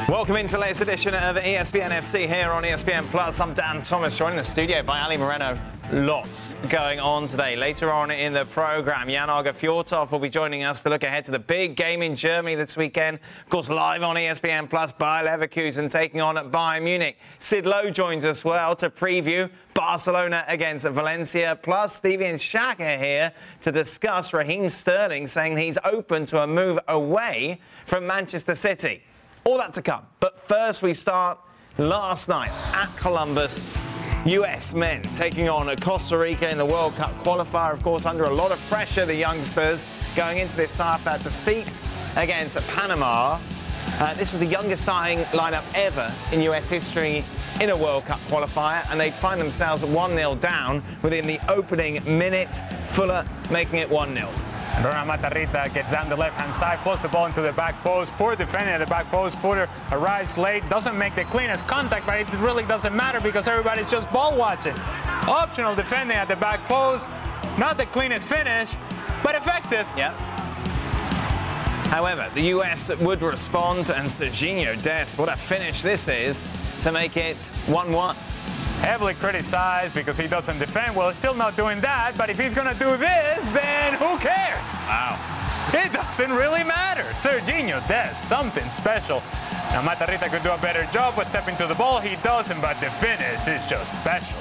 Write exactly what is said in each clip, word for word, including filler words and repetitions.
Welcome into the latest edition of E S P N F C here on E S P N Plus. I'm Dan Thomas, joined in the studio by Ali Moreno. Lots going on today. Later on in the programme, Jan-Åge Fjørtoft will be joining us to look ahead to the big game in Germany this weekend. Of course, live on E S P N Plus, Bayer Leverkusen taking on Bayern Munich. Sid Lowe joins us well to preview Barcelona against Valencia. Plus, Steven Xhaka here to discuss Raheem Sterling saying he's open to a move away from Manchester City. All that to come. But first we start last night at Columbus. U S men taking on Costa Rica in the World Cup qualifier. Of course, under a lot of pressure, the youngsters going into this after that defeat against Panama. Uh, this was the youngest starting lineup ever in U S history in a World Cup qualifier, and they find themselves one nil down within the opening minute. Fuller making it one nil. Ronald Matarrita gets down the left-hand side, floats the ball into the back post. Poor defending at the back post. Fuller arrives late, doesn't make the cleanest contact, but it really doesn't matter because everybody's just ball watching. Optional defending at the back post. Not the cleanest finish, but effective. Yeah. However, the U S would respond, and Sergiño Dest, what a finish this is, to make it one one. Heavily criticized because he doesn't defend. Well, he's still not doing that, but if he's going to do this, then who cares? Wow. It doesn't really matter. Sergiño Dest, something special. Now, Matarrita could do a better job with stepping to the ball. He doesn't, but the finish is just special.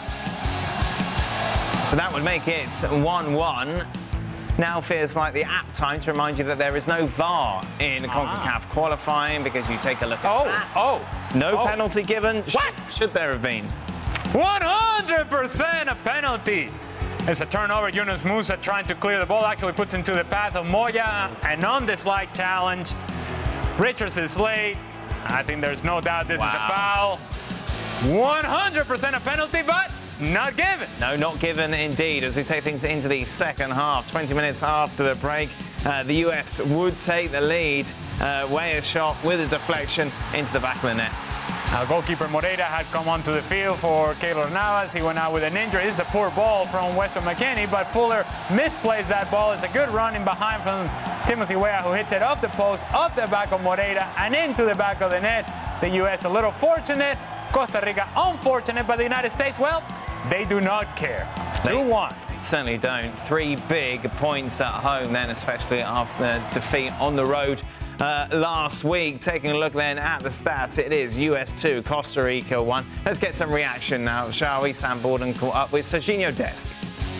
So that would make it one one. Now feels like the apt time to remind you that there is no V A R in ah. CONCACAF qualifying, because you take a look at oh, that. Oh, No oh. penalty given. What? Should, should there have been? one hundred percent a penalty. It's a turnover. Yunus Musa trying to clear the ball, actually puts into the path of Moya. And on this light challenge, Richards is late. I think there's no doubt this wow. is a foul. one hundred percent a penalty, but not given. No, not given indeed. As we take things into the second half, twenty minutes after the break, uh, the U S would take the lead. Uh, Weah shot with a deflection into the back of the net. Now, goalkeeper Moreira had come onto the field for Keylor Navas. He went out with an injury. This is a poor ball from Weston McKennie, but Fuller misplays that ball. It's a good run in behind from Timothy Weah, who hits it off the post, off the back of Moreira, and into the back of the net. The U S a little fortunate. Costa Rica unfortunate, but the United States, well, they do not care. two one. They certainly don't. Three big points at home then, especially after the defeat on the road uh, last week. Taking a look then at the stats, it is U S two, Costa Rica one. Let's get some reaction now, shall we? Sam Borden caught up with Sergiño Dest.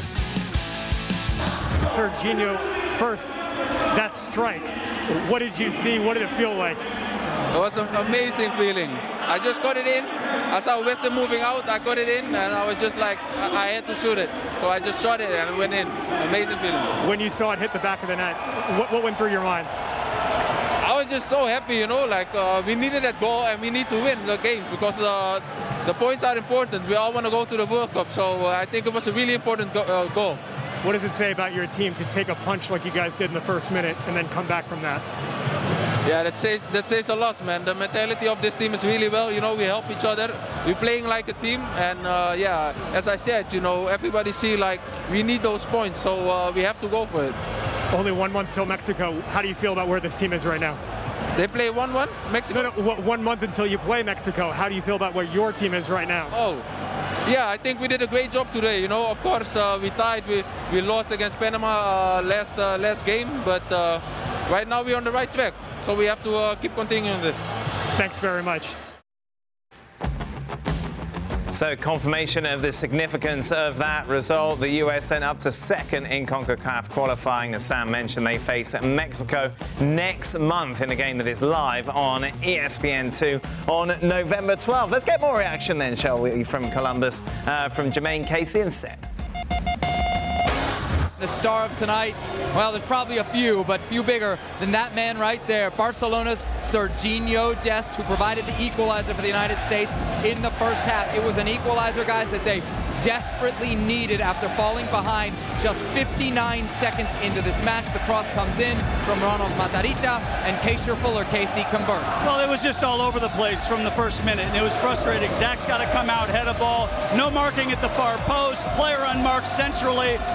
Sergiño, first, that strike. What did you see? What did it feel like? It was an amazing feeling. I just got it in. I saw Weston moving out. I got it in, and I was just like, I, I had to shoot it. So I just shot it, and it went in. Amazing feeling. When you saw it hit the back of the net, what, what went through your mind? I was just so happy, you know, like uh, we needed that goal, and we need to win the game because uh, the points are important. We all want to go to the World Cup, so uh, I think it was a really important go uh, goal. What does it say about your team to take a punch like you guys did in the first minute and then come back from that? Yeah, that says that says a lot, man. The mentality of this team is really well. You know, we help each other. We're playing like a team, and uh, yeah, as I said, you know, everybody see like we need those points, so uh, we have to go for it. Only one month till Mexico. How do you feel about where this team is right now? They play one one Mexico. No, no, one month until you play Mexico. How do you feel about where your team is right now? Oh, yeah, I think we did a great job today. You know, of course, uh, we tied. We we lost against Panama uh, last uh, last game, but uh, right now we're on the right track. So we have to uh, keep continuing this. Thanks very much. So confirmation of the significance of that result. The U S then up to second in CONCACAF qualifying. As Sam mentioned, they face Mexico next month in a game that is live on E S P N two on November twelfth. Let's get more reaction then, shall we, from Columbus, uh, from Jermaine Casey and Seth. The star of tonight, well, there's probably a few, but few bigger than that man right there. Barcelona's Sergiño Dest, who provided the equalizer for the United States in the first half. It was an equalizer, guys, that they desperately needed after falling behind just fifty-nine seconds into this match. The cross comes in from Ronald Matarrita, and Keyshawn Fuller, Casey, converts. Well, it was just all over the place from the first minute, and it was frustrating. Zach's got to come out, head a ball, no marking at the far post, player unmarked centrally.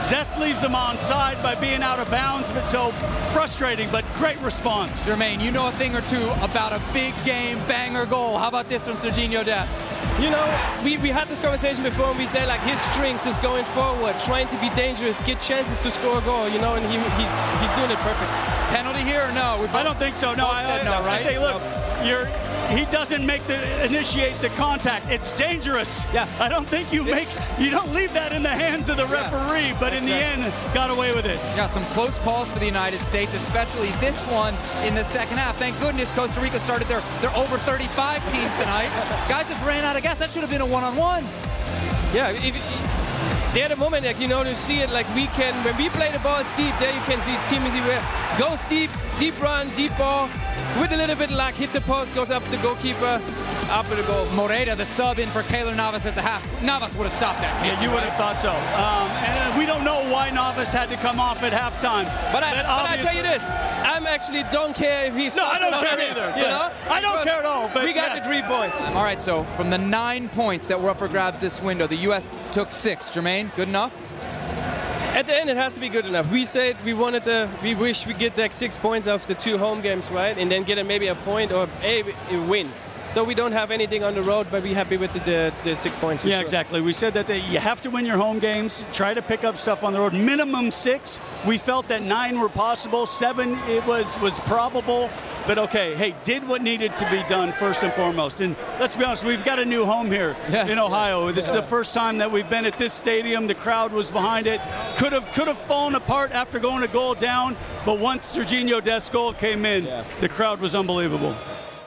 Des leaves him onside by being out of bounds, but so frustrating, but great response. Jermaine, you know a thing or two about a big game banger goal. How about this from Serginho Des? You know, we, we had this conversation before, and we say, like, his strength is going forward, trying to be dangerous, get chances to score a goal, you know, and he, he's he's doing it perfect. Penalty here or no? We both, I don't think so. No, I, said no, I, right? I think, look, you're, he doesn't make the initiate the contact. It's dangerous. Yeah. I don't think you make you don't leave that in the hands of the referee, yeah. but in exactly. the end, got away with it. Yeah, some close calls for the United States, especially this one in the second half. Thank goodness Costa Rica started their their over thirty-five team tonight. Guys just ran out of gas. That should have been a one-on-one. Yeah, if, if, they had a moment, like, you know, to see it, like, we can, when we play the ball deep, there you can see Timothy Weah goes deep, deep run, deep ball, with a little bit of luck, hit the post, goes up the goalkeeper, up with the goal. Moreira, the sub in for Keylor Navas at the half. Navas would have stopped that. Yeah, you would have thought so. Um, and uh, we don't know why Navas had to come off at halftime. But I, but I tell you this, I'm actually don't care if he's. No, I don't care either. You know, I don't care at all. But we got yes. the three points. All right, so from the nine points that were up for grabs this window, the U S took six. Jermaine, good enough? At the end, it has to be good enough. We said we wanted to, we wish we get like six points off the two home games, right? And then get a, maybe a point or a, a win. So we don't have anything on the road, but we're happy with the, the, the six points for Yeah, sure. exactly. We said that they, you have to win your home games, try to pick up stuff on the road. Minimum six. We felt that nine were possible. Seven, it was, was probable. But okay, hey, did what needed to be done first and foremost. And let's be honest, we've got a new home here yes. in Ohio. This yeah. is the first time that we've been at this stadium. The crowd was behind it. Could have could have fallen apart after going a goal down, but once Serginho Des' goal came in, yeah. the crowd was unbelievable.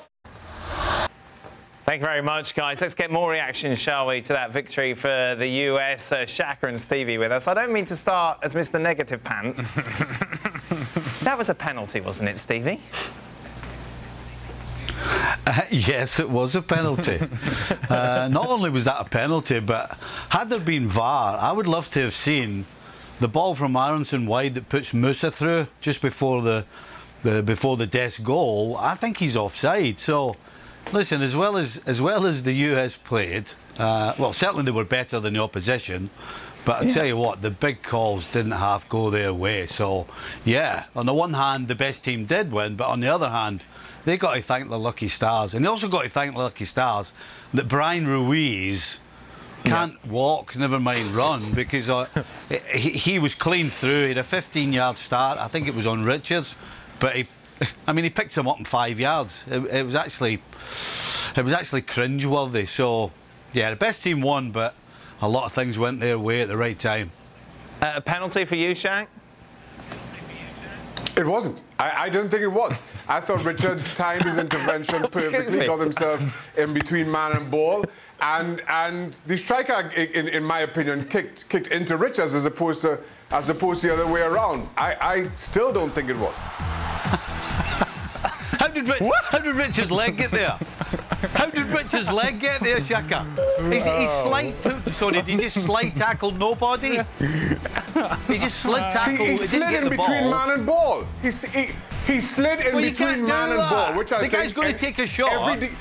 Thank you very much, guys. Let's get more reaction, shall we, to that victory for the U S. Uh, Shaka and Stevie with us. I don't mean to start as Mister Negative Pants. That was a penalty, wasn't it, Stevie? Uh, yes, it was a penalty. uh, not only was that a penalty, but had there been V A R, I would love to have seen the ball from Aronson wide that puts Musa through just before the, the before the Des goal. I think he's offside. So, listen, as well as as well as the U S played, uh, well, certainly they were better than the opposition. But I yeah. tell you what, the big calls didn't half go their way. So, yeah, on the one hand, the best team did win, but on the other hand, they got to thank the lucky stars. And they also got to thank the lucky stars that Brian Ruiz can't yeah. walk, never mind run, because uh, he, he was clean through. He had a fifteen yard start. I think it was on Richards. But, he, I mean, he picked him up in five yards. It, it was actually it was actually cringe-worthy. So, yeah, the best team won, but a lot of things went their way at the right time. Uh, a penalty for you, Shaq? It wasn't. I, I don't think it was. I thought Richards timed his intervention perfectly, got himself in between man and ball, and and the striker, in, in my opinion, kicked kicked into Richards as opposed to as opposed to the other way around. I, I still don't think it was. How did Rich, how did Richards' leg get there? How did Richards' leg get there, Shaka? He's, he's slight. Sorry, did he just slide tackle nobody? He just slid tackle. He, he slid in between man and ball. He, he, he slid in well, between man and ball, which I the think guy's going to take a shot. Every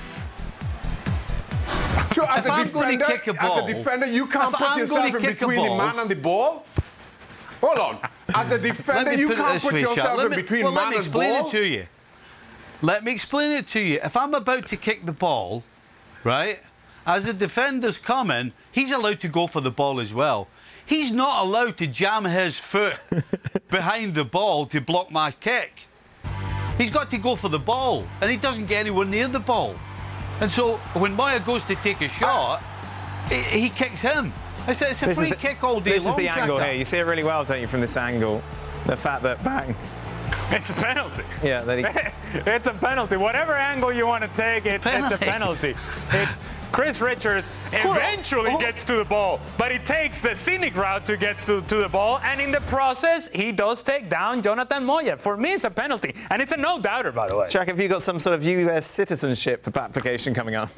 sure, as if a I'm defender, going to kick a ball, as a defender, you can't put I'm yourself in between the man and the ball. Hold on. As a defender, you can't put yourself in between well, man and ball. Let me explain it to you. Let me explain it to you. If I'm about to kick the ball, right, as the defender's coming, he's allowed to go for the ball as well. He's not allowed to jam his foot behind the ball to block my kick. He's got to go for the ball, and he doesn't get anywhere near the ball. And so when Moya goes to take a shot, he, he kicks him. It's a, it's a free the, kick all day this long. This is the angle Shaka. here. You see it really well, don't you, from this angle? The fact that, bang. It's a penalty. Yeah, that he... It's a penalty. Whatever angle you want to take, it, it's a penalty. It's Chris Richards eventually oh. gets to the ball, but he takes the scenic route to get to, to the ball, and in the process, he does take down Jonathan Moya. For me, it's a penalty, and it's a no-doubter, by the way. Jack, have you got some sort of U S citizenship application coming up?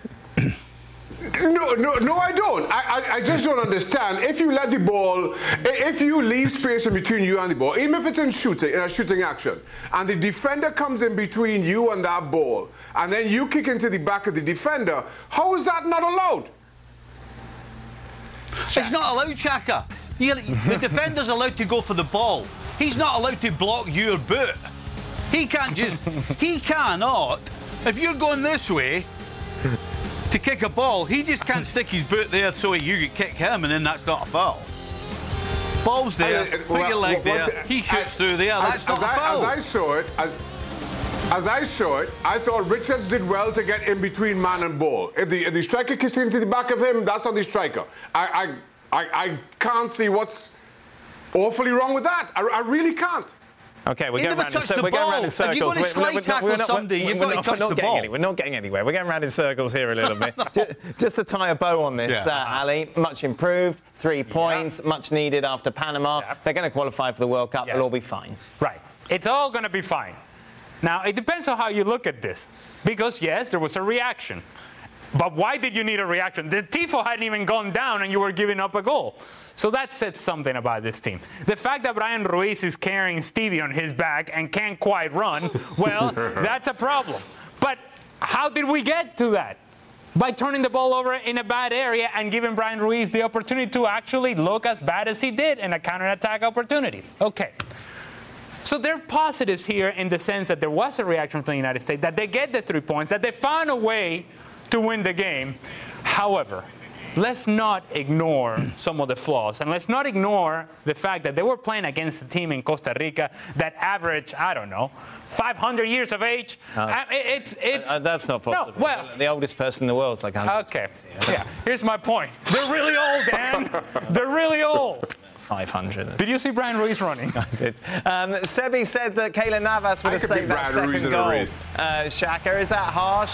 No, no, no, I don't. I, I, I just don't understand. If you let the ball, if you leave space in between you and the ball, even if it's in shooting, in a shooting action, and the defender comes in between you and that ball, and then you kick into the back of the defender, how is that not allowed? It's not allowed, Shaka. You, the defender's allowed to go for the ball. He's not allowed to block your boot. He can't just... he cannot... If you're going this way to kick a ball, he just can't stick his boot there so you kick him, and then that's not a foul. Ball's there, I, uh, put well, your leg what, there, he shoots I, through there, that's as, not as a I, foul. As I saw it, as, as I saw it, I thought Richards did well to get in between man and ball. If the, if the striker kicks into the back of him, that's on the striker. I, I, I, I can't see what's awfully wrong with that. I, I really can't. Okay, we're He going never round in, touched cir- the we're going ball. round in If circles. you're gonna We're- slide we're- we're- tackle we're not- somebody, we're- you've we're got to not- touch we're not the getting ball. any- We're not getting anywhere. We're going round in circles here a little bit. just, just to tie a bow on this, Yeah. uh, Ali, much improved, three points, yeah. much needed after Panama. Yeah. They're going to qualify for the World Cup. Yes. They'll all be fine. Right. It's all going to be fine. Now, it depends on how you look at this. Because, yes, there was a reaction. But why did you need a reaction? The Tifo hadn't even gone down and you were giving up a goal. So that said something about this team. The fact that Brian Ruiz is carrying Stevie on his back and can't quite run, well, that's a problem. But how did we get to that? By turning the ball over in a bad area and giving Brian Ruiz the opportunity to actually look as bad as he did in a counterattack opportunity. Okay. So there are positives here in the sense that there was a reaction from the United States, that they get the three points, that they found a way to win the game. However, let's not ignore some of the flaws, and let's not ignore the fact that they were playing against a team in Costa Rica that averaged, I don't know, five hundred years of age. Uh, I, it's, it's, uh, that's not possible. No, well, the oldest person in the world is like one hundred. Okay, yeah. Here's my point. They're really old, Dan. They're really old. five hundred. Did you see Brian Ruiz running? I did. Um, Sebi said that Keylor Navas would I have could saved beat that Brian Ruiz second in a goal. race. Uh, Shaka, is that harsh?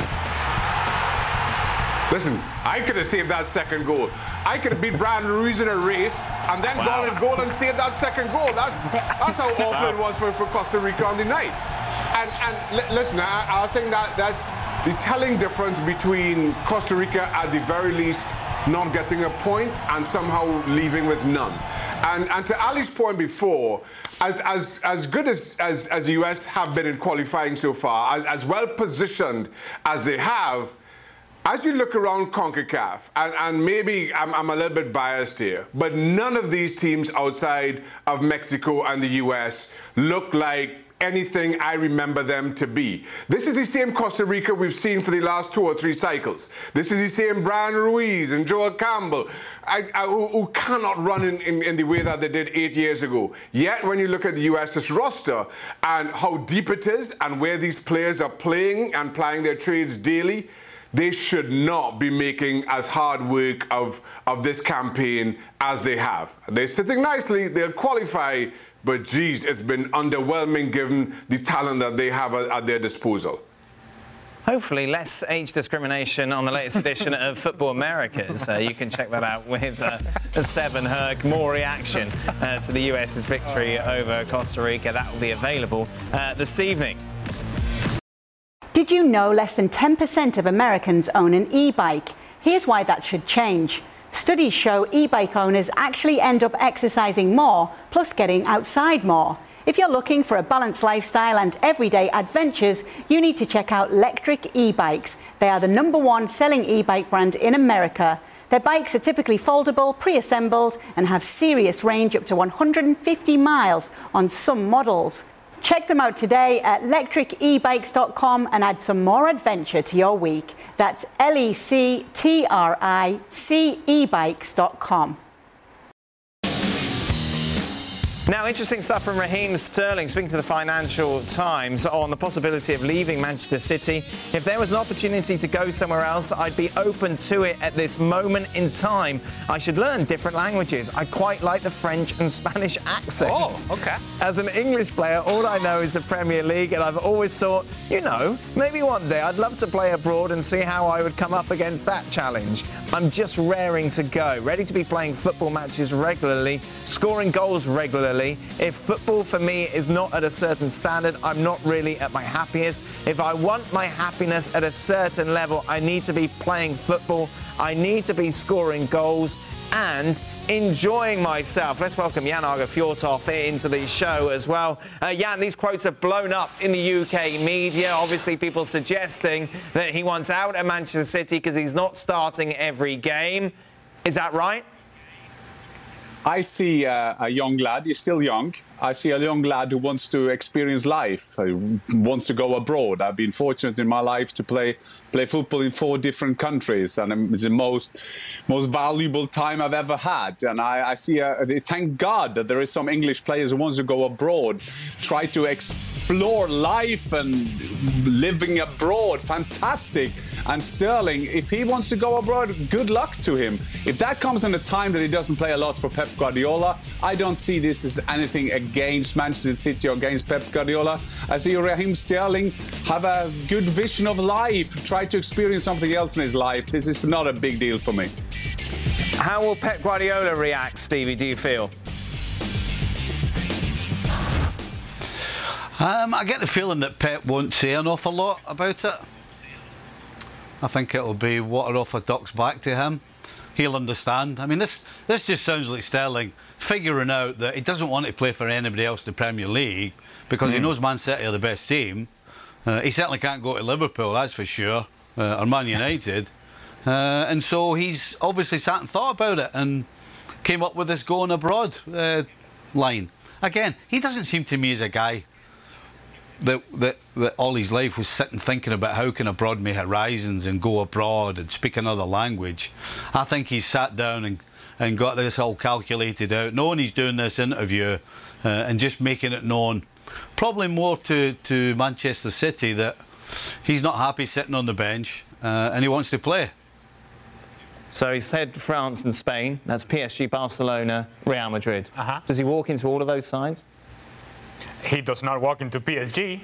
Listen, I could have saved that second goal. I could have beat Brian Ruiz in a race and then Wow. gone and goal and saved that second goal. That's that's how awful Wow. it was for, for Costa Rica on the night. And and li- listen, I, I think that that's the telling difference between Costa Rica at the very least not getting a point and somehow leaving with none. And and to Ali's point before, as as as good as as, as the U S have been in qualifying so far, as, as well positioned as they have, as you look around CONCACAF, and, and maybe I'm, I'm a little bit biased here, but none of these teams outside of Mexico and the U S look like anything I remember them to be. This is the same Costa Rica we've seen for the last two or three cycles. This is the same Brian Ruiz and Joel Campbell, I, I, who, who cannot run in, in, in the way that they did eight years ago. Yet when you look at the U S's roster and how deep it is and where these players are playing and plying their trades daily, they should not be making as hard work of, of this campaign as they have. They're sitting nicely, they'll qualify, but geez, it's been underwhelming given the talent that they have at, at their disposal. Hopefully less age discrimination on the latest edition of Football Americas. Uh, you can check that out with uh, Seven Herc. More reaction uh, to the U S's victory over Costa Rica. That will be available uh, this evening. Did you know less than ten percent of Americans own an e-bike? Here's why that should change. Studies show e-bike owners actually end up exercising more, plus getting outside more. If you're looking for a balanced lifestyle and everyday adventures, you need to check out Lectric e-bikes. They are the number one selling e-bike brand in America. Their bikes are typically foldable, pre-assembled, and have serious range up to one hundred fifty miles on some models. Check them out today at lectric e bikes dot com and add some more adventure to your week. That's L E C T R I C e bikes dot com. Now, interesting stuff from Raheem Sterling, speaking to the Financial Times on the possibility of leaving Manchester City. If there was an opportunity to go somewhere else, I'd be open to it at this moment in time. I should learn different languages. I quite like the French and Spanish accents. Oh, okay. As an English player, all I know is the Premier League, and I've always thought, you know, maybe one day I'd love to play abroad and see how I would come up against that challenge. I'm just raring to go, ready to be playing football matches regularly, scoring goals regularly. If football for me is not at a certain standard, I'm not really at my happiest. If I want my happiness at a certain level, I need to be playing football. I need to be scoring goals and enjoying myself. Let's welcome Jan Åge Fjørtoft into the show as well. Uh, Jan, these quotes have blown up in the U K media. Obviously, people suggesting that he wants out at Manchester City because he's not starting every game. Is that right? I see uh, a young lad. He's still young. I see a young lad who wants to experience life, who wants to go abroad. I've been fortunate in my life to play play football in four different countries, and it's the most most valuable time I've ever had. And I, I see, a, thank God that there is some English players who wants to go abroad, try to explore life and living abroad. Fantastic. And Sterling, if he wants to go abroad, good luck to him. If that comes in a time that he doesn't play a lot for Pep Guardiola, I don't see this as anything against Manchester City or against Pep Guardiola. I see Raheem Sterling have a good vision of life, try to experience something else in his life. This is not a big deal for me. How will Pep Guardiola react, Stevie, do you feel? Um, I get the feeling that Pep won't say an awful lot about it. I think it'll be water off a duck's back to him. He'll understand. I mean, this this just sounds like Sterling figuring out that he doesn't want to play for anybody else in the Premier League because mm. he knows Man City are the best team. Uh, he certainly can't go to Liverpool, that's for sure, uh, or Man United. Uh, and so he's obviously sat and thought about it and came up with this going abroad uh, line. Again, he doesn't seem to me as a guy That, that, that all his life was sitting thinking about how can I broaden my horizons and go abroad and speak another language. I think he's sat down and, and got this all calculated out, knowing he's doing this interview uh, and just making it known, probably more to, to Manchester City, that he's not happy sitting on the bench uh, and he wants to play. So he's said France and Spain, that's P S G, Barcelona, Real Madrid. Uh-huh. Does he walk into all of those sides? He does not walk into P S G.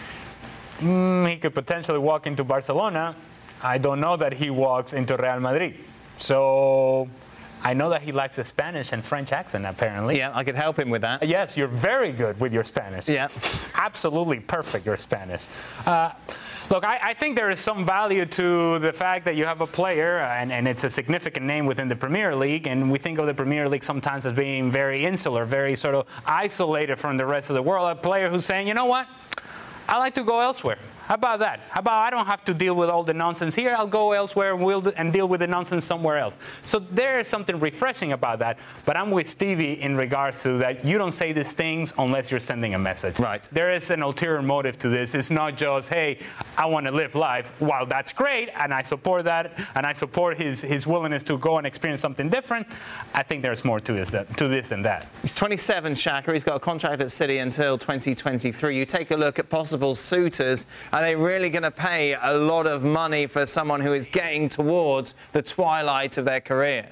Mm, he could potentially walk into Barcelona. I don't know that he walks into Real Madrid. So I know that he likes a Spanish and French accent, apparently. Yeah, I could help him with that. Yes, you're very good with your Spanish. Yeah. Absolutely perfect, your Spanish. Uh, look, I, I think there is some value to the fact that you have a player, and, and it's a significant name within the Premier League, and we think of the Premier League sometimes as being very insular, very sort of isolated from the rest of the world. A player who's saying, you know what, I like to go elsewhere. How about that? How about I don't have to deal with all the nonsense here. I'll go elsewhere and, we'll, and deal with the nonsense somewhere else. So there is something refreshing about that. But I'm with Stevie in regards to that. You don't say these things unless you're sending a message. Right. There is an ulterior motive to this. It's not just, hey, I want to live life. While that's great, and I support that, and I support his, his willingness to go and experience something different, I think there's more to this, that, to this than that. He's twenty-seven, Shaka. He's got a contract at City until twenty twenty-three. You take a look at possible suitors. Are they really going to pay a lot of money for someone who is getting towards the twilight of their career?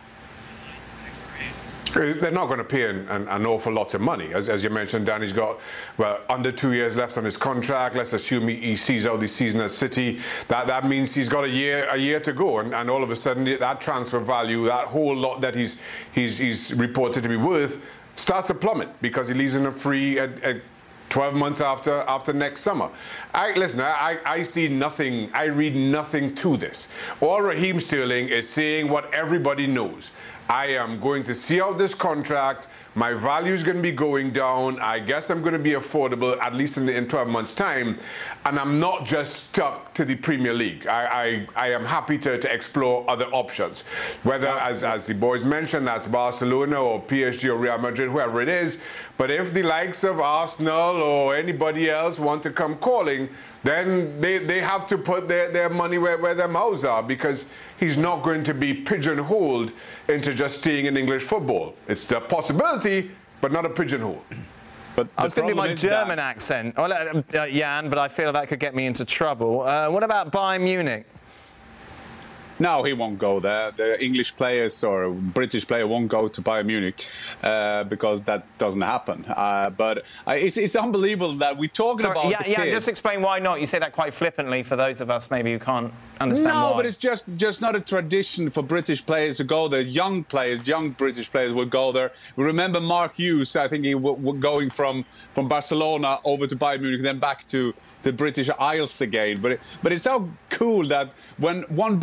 They're not going to pay an, an, an awful lot of money. As, as you mentioned, Danny's got, well, under two years left on his contract. Let's assume he, he sees out the season at City. That that means he's got a year a year to go. And, and all of a sudden, that transfer value, that whole lot that he's, he's, he's reported to be worth, starts to plummet because he leaves in a free at, at twelve months after after next summer. I, listen, I, I see nothing, I read nothing to this. All Raheem Sterling is saying what everybody knows. I am going to see out this contract. My value is going to be going down. I guess I'm going to be affordable, at least in, the, in twelve months' time. And I'm not just stuck to the Premier League. I, I, I am happy to, to explore other options. Whether, as, as the boys mentioned, that's Barcelona or P S G or Real Madrid, whoever it is. But if the likes of Arsenal or anybody else want to come calling, then they, they have to put their, their money where, where their mouths are, because he's not going to be pigeonholed into just staying in English football. It's the possibility, but not a pigeonhole. But I was going to do my German that... accent, well, uh, uh, Jan, but I feel that could get me into trouble. Uh, what about Bayern Munich? No, he won't go there. The English players or British player won't go to Bayern Munich uh, because that doesn't happen. Uh, but uh, it's, it's unbelievable that we're talking Sorry, about yeah, the yeah, kid. just explain why not. You say that quite flippantly for those of us maybe who can't understand no, why. but it's just just not a tradition for British players to go there. Young players, young British players will go there. We remember Mark Hughes, I think he was going from, from Barcelona over to Bayern Munich, then back to the British Isles again. But it, but it's so cool that when one British player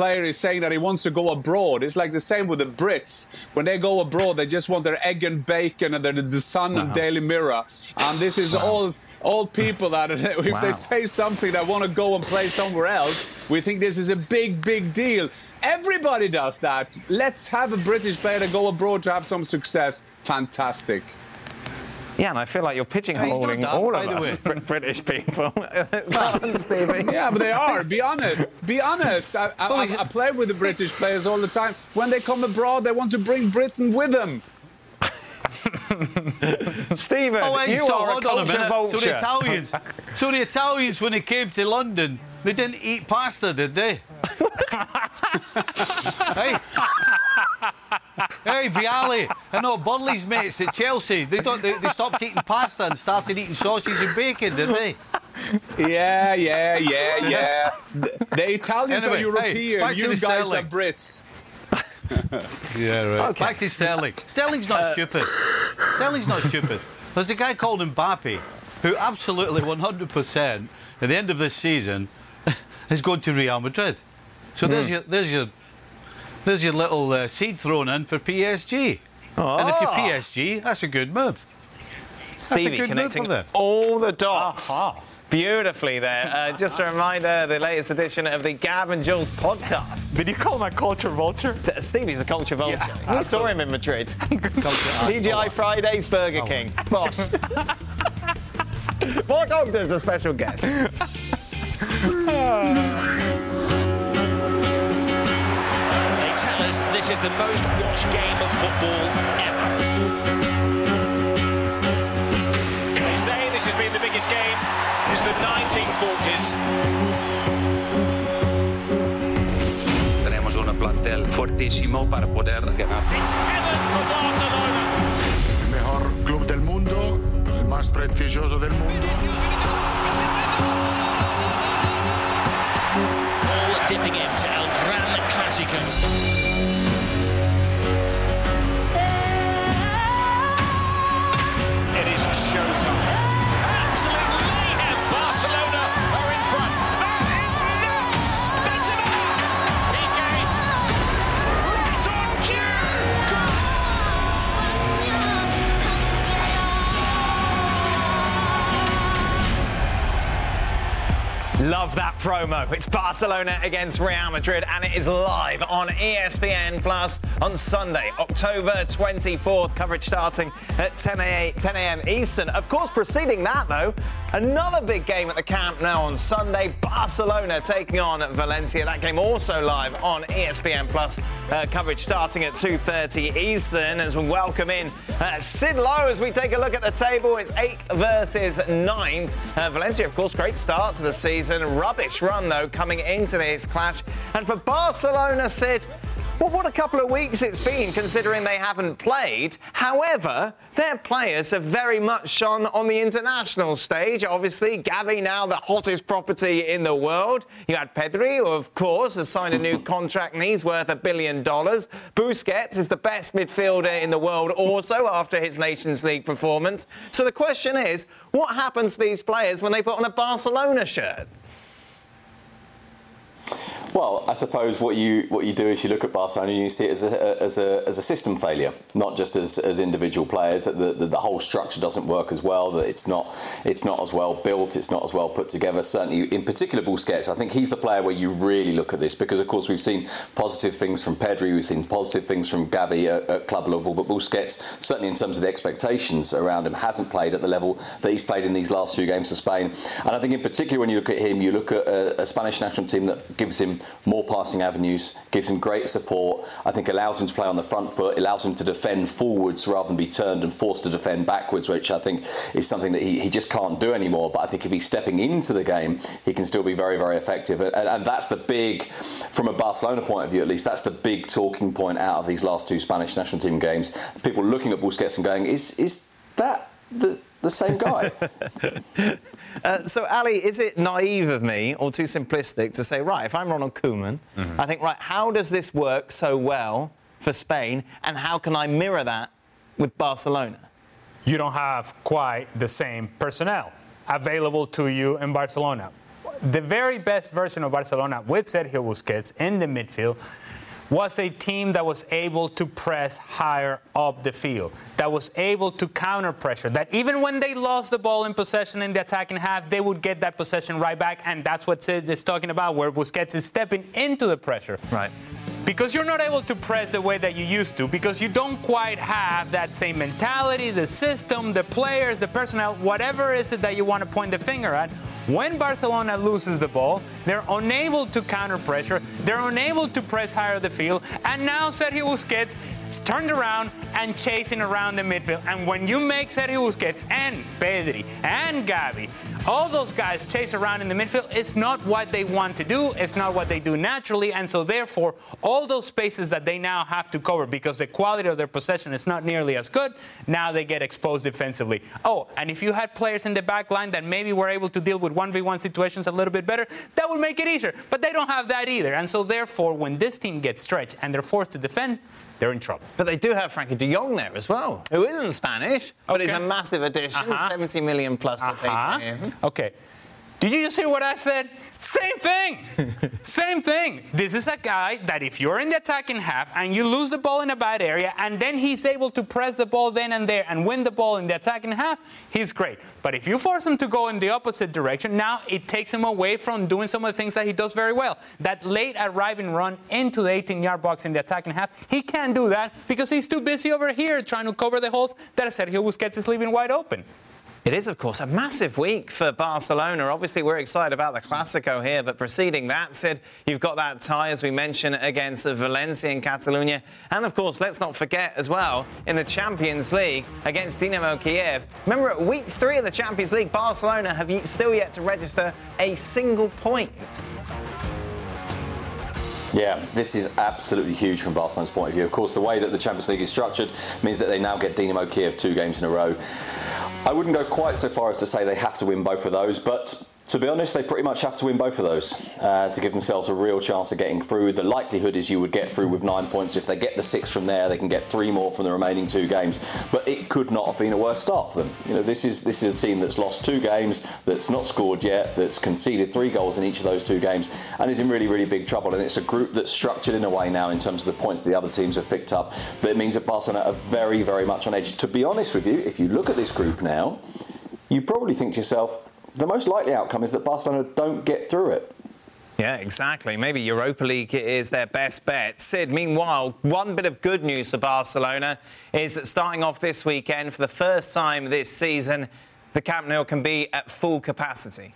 player is saying that he wants to go abroad. It's like the same with the Brits. When they go abroad, they just want their egg and bacon and the, the Sun wow. and Daily Mirror. And this is wow. all all people that if wow. they say something that want to go and play somewhere else, we think this is a big, big deal. Everybody does that. Let's have a British player to go abroad to have some success. Fantastic. Yeah, and I feel like you're pigeonholing all of us British people. On, Stevie. Yeah, but they are. Be honest. Be honest. I, I, I play with the British players all the time. When they come abroad, they want to bring Britain with them. Stephen, oh, wait, you so, are a culture vulture. So the Italians, so the Italians, when they came to London, they didn't eat pasta, did they? Hey, hey, Vialli, and all Burley's mates at Chelsea, they don't. They, they stopped eating pasta and started eating sausage and bacon, didn't they? Yeah, yeah, yeah, yeah. The, the Italians anyway, are European. Hey, you guys Sterling. are Brits. Yeah, right. Okay. Back to Sterling. Sterling's not uh, stupid. Sterling's not stupid. There's a guy called Mbappe who absolutely one hundred percent at the end of this season is going to Real Madrid. So mm. there's your there's your there's your little uh, seed thrown in for P S G. Oh. And if you're P S G, that's a good move. Stevie, that's a good connecting move for them. all the dots. Uh-huh. Beautifully there. Uh, just a reminder, the latest edition of the Gab and Jules podcast. Did you call him a culture vulture? T- Stevie's a culture vulture. Yeah, we saw him in Madrid. T G I Fridays, Burger oh. King. Bosh. Mark Ogden's a special guest. They tell us this is the most watched game of football ever. They say this has been the biggest game since the nineteen forties. Tenemos un plantel fortísimo para poder ganar. It's heaven for Barcelona. El mejor club del mundo, el más prestigioso del mundo. All dipping into El Gran Clásico. It is showtime. Absolute mayhem. Barcelona are in front. That is nuts. Benzema. P K. Right on cue. Love that promo. It's Barcelona against Real Madrid, and it is live on E S P N Plus on Sunday, October twenty-fourth. Coverage starting at ten a.m. Eastern. Of course, preceding that, though, another big game at the Camp Nou on Sunday. Barcelona taking on Valencia. That game also live on E S P N Plus. Uh, coverage starting at two thirty Eastern as we welcome in uh, Sid Lowe as we take a look at the table. It's eighth versus ninth. Uh, Valencia, of course, great start to the season. Rubbish run, though, coming into this clash. And for Barcelona, Sid, well, what a couple of weeks it's been, considering they haven't played. However, their players have very much shone on the international stage. Obviously, Gavi now the hottest property in the world. You had Pedri, who, of course, has signed a new contract, and he's worth a billion dollars. Busquets is the best midfielder in the world also after his Nations League performance. So the question is, what happens to these players when they put on a Barcelona shirt? Well, I suppose what you what you do is you look at Barcelona and you see it as a as a as a system failure, not just as, as individual players. That the, the the whole structure doesn't work as well. That it's not it's not as well built. It's not as well put together. Certainly, in particular, Busquets. I think he's the player where you really look at this because, of course, we've seen positive things from Pedri, we've seen positive things from Gavi at, at club level, but Busquets, certainly in terms of the expectations around him, hasn't played at the level that he's played in these last few games for Spain. And I think, in particular, when you look at him, you look at a, a Spanish national team that gives him more passing avenues, gives him great support. I think allows him to play on the front foot, allows him to defend forwards rather than be turned and forced to defend backwards, which I think is something that he, he just can't do anymore. But I think if he's stepping into the game, he can still be very, very effective. And, and that's the big, from a Barcelona point of view at least, that's the big talking point out of these last two Spanish national team games. People looking at Busquets and going, is is that the the same guy? Uh, so, Ali, is it naive of me or too simplistic to say, right, if I'm Ronald Koeman, mm-hmm. I think, right, how does this work so well for Spain and how can I mirror that with Barcelona? You don't have quite the same personnel available to you in Barcelona. the very best version of Barcelona with Sergio Busquets in the midfield was a team that was able to press higher up the field, that was able to counter pressure, that even when they lost the ball in possession in the attacking half, they would get that possession right back, and that's what Sid is talking about, where Busquets is stepping into the pressure. Right. Because you're not able to press the way that you used to, because you don't quite have that same mentality, the system, the players, the personnel, whatever is it that you want to point the finger at. When Barcelona loses the ball, they're unable to counter pressure, they're unable to press higher the field, and now Sergio Busquets is turned around and chasing around the midfield. And when you make Sergio Busquets and Pedri and Gavi, all those guys chase around in the midfield, it's not what they want to do, it's not what they do naturally, and so therefore, all those spaces that they now have to cover because the quality of their possession is not nearly as good, now they get exposed defensively. Oh, and if you had players in the back line that maybe were able to deal with one v one situations a little bit better, that would make it easier. But they don't have that either. And so therefore, when this team gets stretched and they're forced to defend, they're in trouble. But they do have Frankie de Jong there as well, who isn't Spanish, but okay. is a massive addition, uh-huh. seventy million plus uh-huh. that they pay him. Okay. Did you just hear what I said? Same thing. Same thing. This is a guy that if you're in the attacking half and you lose the ball in a bad area and then he's able to press the ball then and there and win the ball in the attacking half, he's great. But if you force him to go in the opposite direction, now it takes him away from doing some of the things that he does very well. That late arriving run into the eighteen-yard box in the attacking half, he can't do that because he's too busy over here trying to cover the holes that Sergio Busquets is leaving wide open. It is, of course, a massive week for Barcelona. Obviously, we're excited about the Clásico here, but preceding that, Sid, you've got that tie, as we mentioned, against Valencia in Catalonia. And, of course, let's not forget as well, in the Champions League against Dynamo Kiev. Remember, at week three of the Champions League, Barcelona have still yet to register a single point. Yeah, this is absolutely huge from Barcelona's point of view. Of course, the way that the Champions League is structured means that they now get Dynamo Kiev two games in a row. I wouldn't go quite so far as to say they have to win both of those, but to be honest, they pretty much have to win both of those uh, to give themselves a real chance of getting through. The likelihood is you would get through with nine points. If they get the six from there, they can get three more from the remaining two games. But it could not have been a worse start for them. You know, this is this is a team that's lost two games, that's not scored yet, that's conceded three goals in each of those two games, and is in really, really big trouble. And it's a group that's structured in a way now in terms of the points the other teams have picked up. But it means that Barcelona are very, very much on edge. To be honest with you, if you look at this group now, you probably think to yourself, the most likely outcome is that Barcelona don't get through it. Yeah, exactly. Maybe Europa League is their best bet. Sid, meanwhile, one bit of good news for Barcelona is that starting off this weekend, for the first time this season, the Camp Nou can be at full capacity.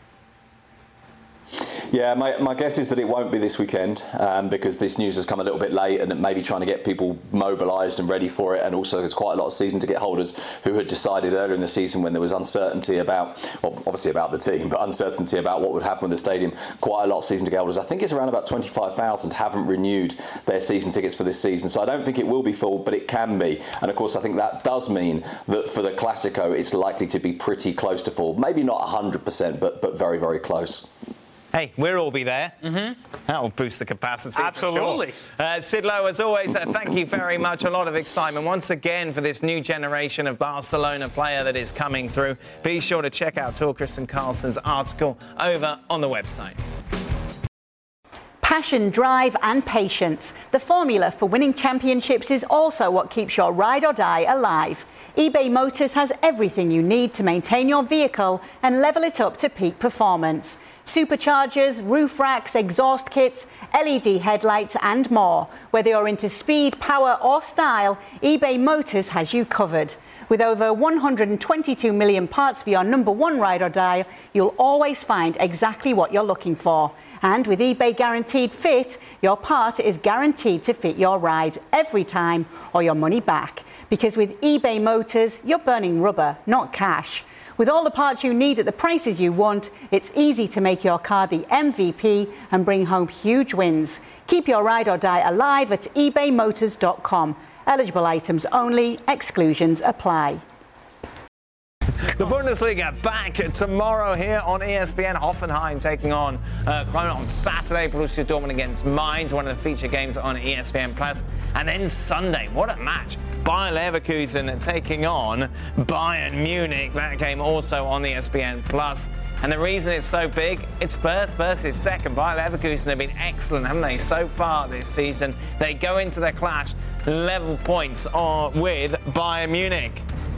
Yeah, my, my guess is that it won't be this weekend um, because this news has come a little bit late and it may be trying to get people mobilised and ready for it, and also there's quite a lot of season ticket holders who had decided earlier in the season when there was uncertainty about, well, obviously about the team, but uncertainty about what would happen with the stadium. Quite a lot of season ticket holders, I think it's around about twenty-five thousand, haven't renewed their season tickets for this season. So I don't think it will be full, but it can be. And of course I think that does mean that for the Clásico it's likely to be pretty close to full. Maybe not one hundred percent, but, but very, very close. Hey, we'll all be there. Mm-hmm. That will boost the capacity. Absolutely. For sure. uh, Sid Lowe, as always, uh, thank you very much. A lot of excitement once again for this new generation of Barcelona player that is coming through. Be sure to check out Torkelson Carlson's article over on the website. Passion, drive and patience. The formula for winning championships is also what keeps your ride or die alive. eBay Motors has everything you need to maintain your vehicle and level it up to peak performance. Superchargers, roof racks, exhaust kits, L E D headlights and more. Whether you're into speed, power or style, eBay Motors has you covered. With over one hundred twenty-two million parts for your number one ride or die, you'll always find exactly what you're looking for. And with eBay Guaranteed Fit, your part is guaranteed to fit your ride every time or your money back. Because with eBay Motors, you're burning rubber, not cash. With all the parts you need at the prices you want, it's easy to make your car the M V P and bring home huge wins. Keep your ride or die alive at ebay motors dot com. Eligible items only, exclusions apply. The Bundesliga back tomorrow here on E S P N. Hoffenheim taking on uh, Cologne on Saturday. Borussia Dortmund against Mainz, one of the feature games on E S P N Plus. And then Sunday, what a match. Bayer Leverkusen taking on Bayern Munich. That game also on E S P N Plus. And the reason it's so big, it's first versus second. Bayer Leverkusen have been excellent, haven't they, so far this season? They go into their clash level points on, with Bayern Munich.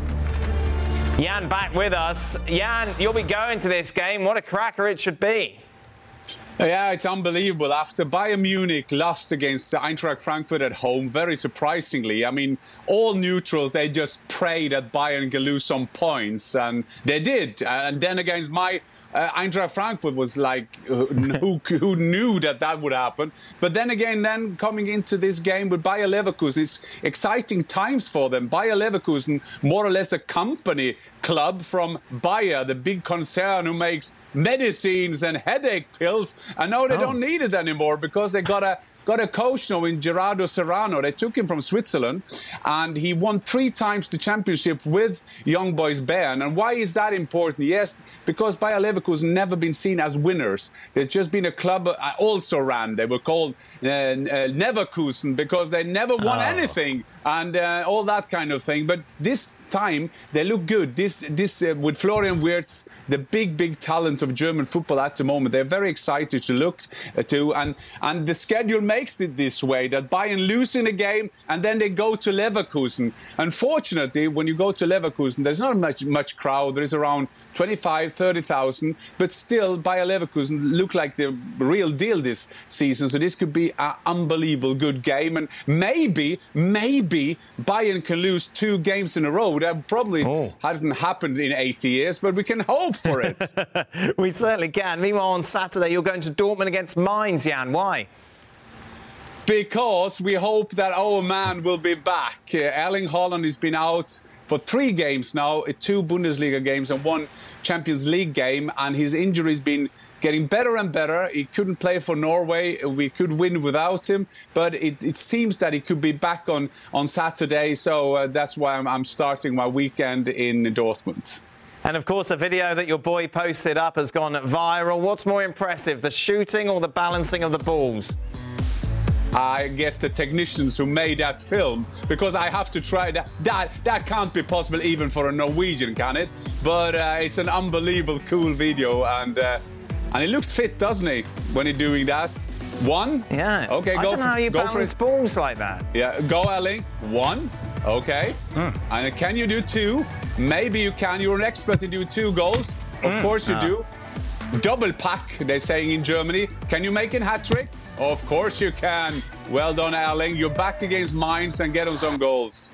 Jan back with us. Jan, you'll be going to this game. What a cracker it should be. Yeah, it's unbelievable. After Bayern Munich lost against Eintracht Frankfurt at home, very surprisingly, I mean, all neutrals, they just prayed that Bayern could lose some points, and they did. And then against my uh, Eintracht Frankfurt was like, uh, who, who knew that that would happen? But then again, then coming into this game with Bayer Leverkusen, it's exciting times for them. Bayer Leverkusen, more or less a company club from Bayer, the big concern who makes medicines and headache pills, and now they oh. don't need it anymore because they got a got a coach now in Gerardo Serrano. They took him from Switzerland, and he won three times the championship with Young Boys Bern. And why is that important? Yes, because Bayer Leverkusen never been seen as winners. There's just been a club uh, also ran. They were called uh, uh, Neverkusen because they never won oh. anything and uh, all that kind of thing. But this time they look good. This this uh, with Florian Wirtz, the big big talent of German football at the moment. They're very excited to look uh, to, and and the schedule makes it this way, that Bayern lose in a game and then they go to Leverkusen. Unfortunately, when you go to Leverkusen, there's not much much crowd. There is around twenty-five, thirty thousand, but still Bayer Leverkusen look like the real deal this season. So this could be an unbelievable good game, and maybe maybe Bayern can lose two games in a row. That probably oh. hasn't happened in eighty years, but we can hope for it. We certainly can. Meanwhile, on Saturday, you're going to Dortmund against Mainz, Jan. Why? Because we hope that our man will be back. Uh, Erling Haaland has been out for three games now, uh, two Bundesliga games and one Champions League game, and his injury's been getting better and better. He couldn't play for Norway. We could win without him, but it, it seems that he could be back on, on Saturday, so uh, that's why I'm, I'm starting my weekend in Dortmund. And of course, a video that your boy posted up has gone viral. What's more impressive, the shooting or the balancing of the balls? I guess the technicians who made that film, because I have to try that. That, that can't be possible even for a Norwegian, can it? But uh, it's an unbelievable cool video, and uh, and he looks fit, doesn't he, when he's doing that? One. Yeah. Okay, I go don't for, know how you go balance for balls like that. Yeah, go Erling. One. Okay. Mm. And can you do two? Maybe you can. You're an expert in doing two goals. Of mm. course you ah. do. Double pack, they're saying in Germany. Can you make a hat trick? Of course you can. Well done, Erling. You're back against Mainz and get on some goals.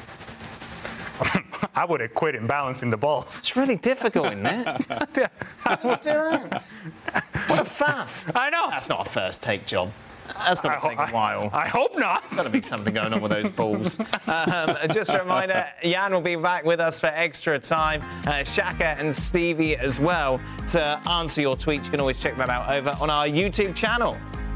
I would have quit in balancing the balls. It's really difficult, isn't it? How would you do that? What a faff. I know. That's not a first take job. That's going to take a while. I, I hope not. There's got to be something going on with those balls. Um, just a reminder, Jan will be back with us for extra time. Uh, Shaka and Stevie as well to answer your tweets. You can always check that out over on our YouTube channel.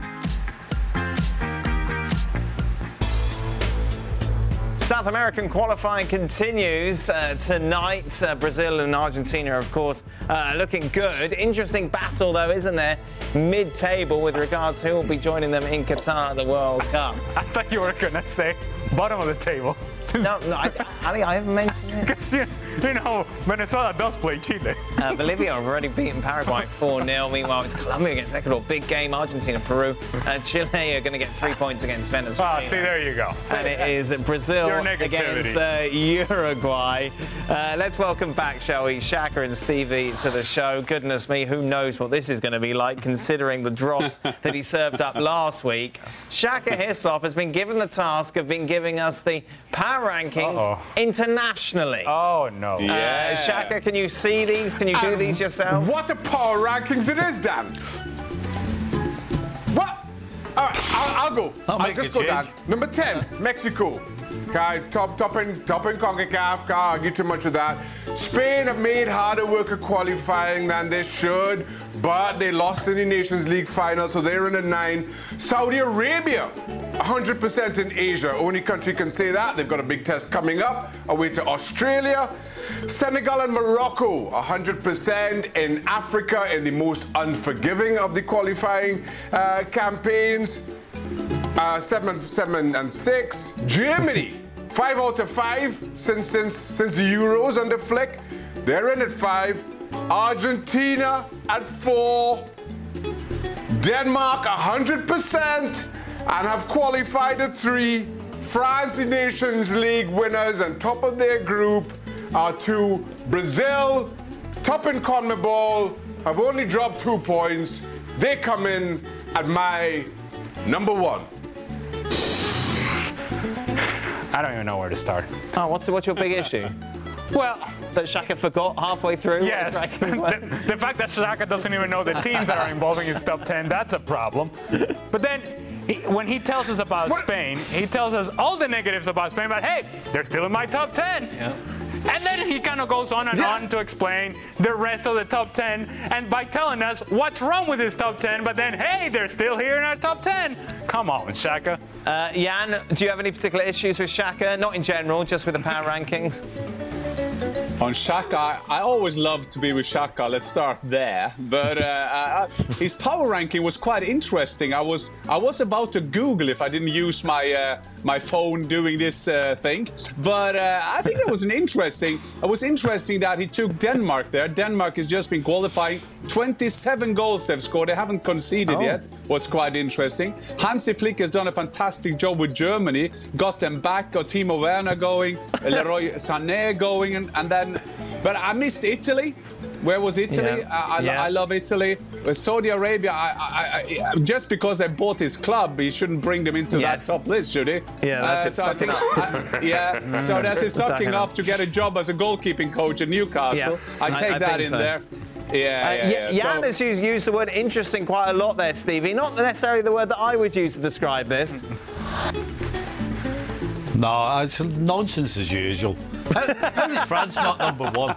South American qualifying continues uh, tonight. Uh, Brazil and Argentina, of course, uh, looking good. Interesting battle, though, isn't there? Mid-table with regards to who will be joining them in Qatar, the World Cup. I thought you were going to say bottom of the table. No, no, I, I, I haven't mentioned it. Because, you, you know, Venezuela does play Chile. Uh, Bolivia have already beaten Paraguay four nil. Meanwhile, it's Colombia against Ecuador. Big game. Argentina, Peru. Uh, Chile are going to get three points against Venezuela. Ah, see, there you go. And it is Brazil against uh, Uruguay. Uh, let's welcome back, shall we, Shaka and Stevie to the show. Goodness me, who knows what this is going to be like, considering the dross that he served up last week. Shaka Hislop has been given the task of being giving us the power rankings Uh-oh. internationally. Oh, no. Yeah. Uh, Shaka, can you see these? Can you do um, these yourself? What a power rankings it is, Dan. What? All right, I'll, I'll go. I'll, I'll just go, Dan. Number ten, Mexico. Okay, top, top in, top in CONCACAF. Can't argue too much with that. Spain have made harder work at qualifying than they should, but they lost in the Nations League final, so they're in a nine. Saudi Arabia one hundred percent in Asia. Only country can say that. They've got a big test coming up. Away to Australia. Senegal and Morocco, one hundred percent in Africa in the most unforgiving of the qualifying uh, campaigns. Uh, seven, seven and six. Germany, five out of five since since since the Euros under Flick. They're in at five. Argentina at four. Denmark one hundred percent and have qualified at three. France, the Nations League winners and top of their group are two. Brazil, top in CONMEBOL, have only dropped two points. They come in at my number one. I don't even know where to start. Oh, what's, what's your big issue? Well, that Xhaka forgot halfway through. Yes, the, the fact that Xhaka doesn't even know the teams that are involved in his top ten, that's a problem. But then, he, when he tells us about what? Spain, he tells us all the negatives about Spain, but hey, they're still in my top ten. Yeah. And then he kind of goes on and yeah. on to explain the rest of the top ten, and by telling us what's wrong with his top ten, but then, hey, they're still here in our top ten. Come on, Xhaka. Uh, Jan, do you have any particular issues with Xhaka? Not in general, just with the power rankings. On Xhaka, I, I always love to be with Xhaka. Let's start there. But uh, uh, his power ranking was quite interesting. I was I was about to Google if I didn't use my uh, my phone doing this uh, thing. But uh, I think it was an interesting. It was interesting that he took Denmark there. Denmark has just been qualifying. twenty-seven goals they've scored. They haven't conceded oh. yet. What's quite interesting. Hansi Flick has done a fantastic job with Germany. Got them back. Got Timo Werner going. Leroy Sané going, and, and then. But I missed Italy. Where was Italy? Yeah. I, I, yeah. I love Italy. With Saudi Arabia, I, I, I, just because they bought his club, he shouldn't bring them into yes. that top list, should he? Yeah, that's uh, so it. Sucking I, yeah, so that's his sucking up to get a job as a goalkeeping coach at Newcastle. Yeah. I take I, I that in so. there. Yeah, yeah, uh, yeah. Jan has so, used, used the word interesting quite a lot there, Stevie. Not necessarily the word that I would use to describe this. No, it's nonsense as usual. How, how is France not number one?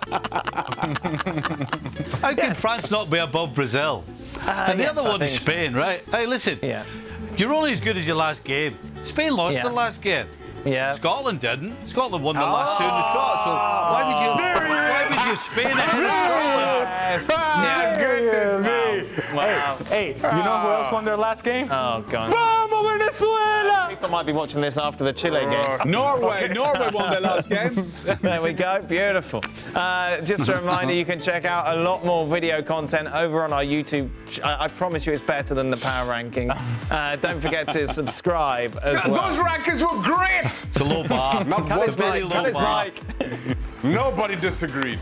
How can yes. France not be above Brazil? Uh, and the yes, other one is Spain, so. right? Hey, listen, yeah. you're only as good as your last game. Spain lost yeah. the last game. Yeah. Scotland didn't. Scotland won the oh. last two in the trot. So why would you? Why would you Spain ahead of Scotland? Yes. Yeah, goodness me. Wow. Hey, hey, you know who else won their last game? Oh God. Vamos Venezuela! People might be watching this after the Chile game. Norway. Okay. Norway won their last game. There we go. Beautiful. Uh, just a reminder, you can check out a lot more video content over on our YouTube. I, I promise you, it's better than the power ranking. Uh, don't forget to subscribe as yeah, well. Those rankings were great. It's a low bar. Not Cut one his mic, cut his mic. Nobody disagreed.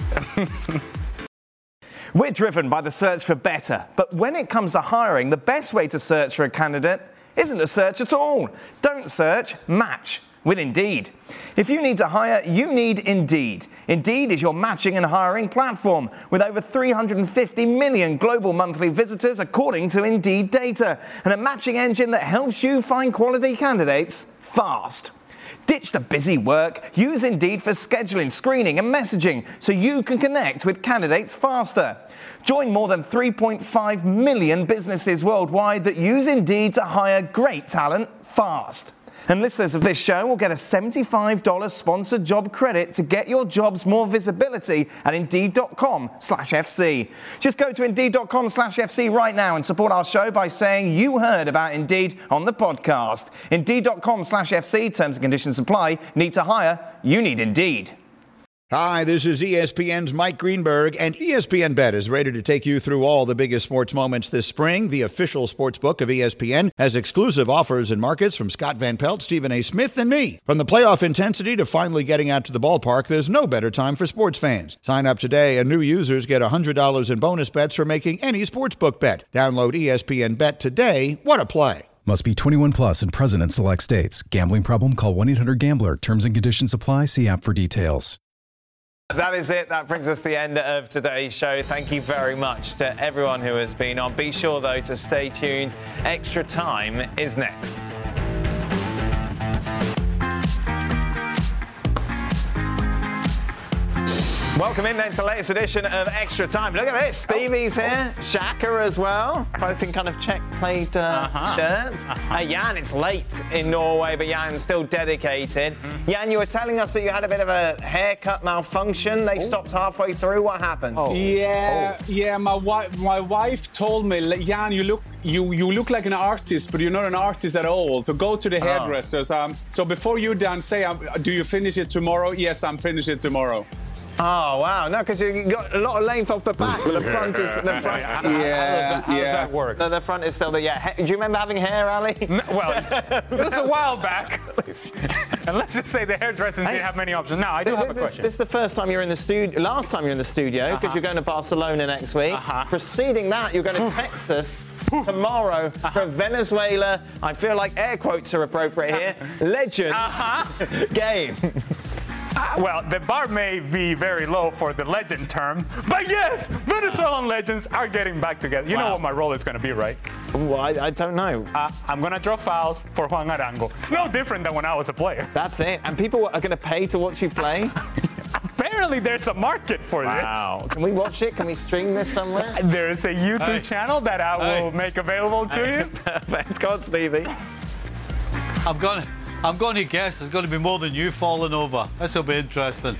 We're driven by the search for better, but when it comes to hiring, the best way to search for a candidate isn't to search at all. Don't search, match with Indeed. If you need to hire, you need Indeed. Indeed is your matching and hiring platform with over three hundred fifty million global monthly visitors according to Indeed data, and a matching engine that helps you find quality candidates fast. Ditch the busy work. Use Indeed for scheduling, screening and messaging so you can connect with candidates faster. Join more than three point five million businesses worldwide that use Indeed to hire great talent fast. And listeners of this show will get a seventy-five dollars sponsored job credit to get your jobs more visibility at Indeed.com slash FC. Just go to Indeed.com slash FC right now and support our show by saying you heard about Indeed on the podcast. Indeed.com slash FC. Terms and conditions apply. Need to hire? You need Indeed. Hi, this is E S P N's Mike Greenberg, and E S P N Bet is ready to take you through all the biggest sports moments this spring. The official sports book of E S P N has exclusive offers and markets from Scott Van Pelt, Stephen A. Smith, and me. From the playoff intensity to finally getting out to the ballpark, there's no better time for sports fans. Sign up today, and new users get one hundred dollars in bonus bets for making any sportsbook bet. Download E S P N Bet today. What a play. Must be twenty-one plus and present in select states. Gambling problem? Call one eight hundred gambler. Terms and conditions apply. See app for details. That is it. That brings us to the end of today's show. Thank you very much to everyone who has been on. Be sure, though, to stay tuned. Extra Time is next. Welcome in then to the latest edition of Extra Time. Look at this. Stevie's here. Shaka as well. Both in kind of Czech-played uh, uh-huh. shirts. Uh-huh. Uh, Jan, it's late in Norway, but Jan's still dedicated. Mm-hmm. Jan, you were telling us that you had a bit of a haircut malfunction. They oh. stopped halfway through. What happened? Oh. Yeah, oh. yeah. My wife, my wife told me, Jan, you look, you you look like an artist, but you're not an artist at all. So go to the hairdressers. Oh. Um, so before you done, say, um, do you finish it tomorrow? Yes, I'm finishing it tomorrow. Oh wow! No, because you got a lot of length off the back, but the front is the front. Yeah, how, does that, how yeah. does that work? The, the front is still the yeah. Do you remember having hair, Ali? No, well, it was a while back. And let's just say the hairdressers hey, didn't have many options. Now I do this, have a this, question. This is the first time you're in the studio. Last time you're in the studio because uh-huh. you're going to Barcelona next week. Uh-huh. Preceding that, you're going to Texas tomorrow uh-huh. for Venezuela. I feel like air quotes are appropriate here. Legends uh-huh. game. Uh, well, the bar may be very low for the legend term, but yes, Venezuelan legends are getting back together. You wow. know what my role is going to be, right? Well, I, I don't know. Uh, I'm going to draw fouls for Juan Arango. It's no different than when I was a player. That's it. And people are going to pay to watch you play? Apparently, there's a market for wow. this. Wow. Can we watch it? Can we stream this somewhere? There's a YouTube hey. channel that I hey. will make available to hey. you. Perfect. Go on, Stevie. I'm going to... I'm going to guess there's going to be more than you falling over. This will be interesting.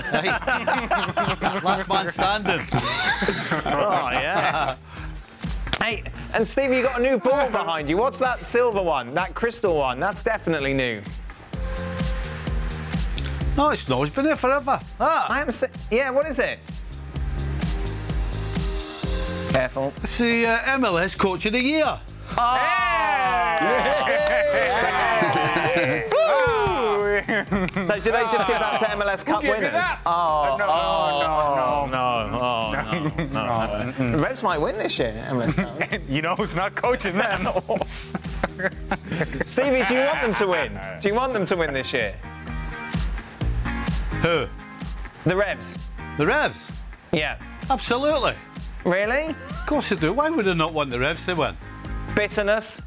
Last man standing. Oh, yes. Hey, and Stevie, you got a new ball behind you. What's that silver one? That crystal one? That's definitely new. No, it's not. It's been there forever. Ah. I haven't seen... Yeah, what is it? Careful. It's the uh, M L S Coach of the Year. Oh! Hey! So do they just give that to M L S Cup winners? Oh, no, oh, no, no, no, no, no, no. The Reds might win this year, M L S Cup. You know who's not coaching them? Stevie, do you want them to win? Do you want them to win this year? Who? The Revs. The Revs? Yeah. Absolutely. Really? Of course I do. Why would I not want the Revs to win? Bitterness.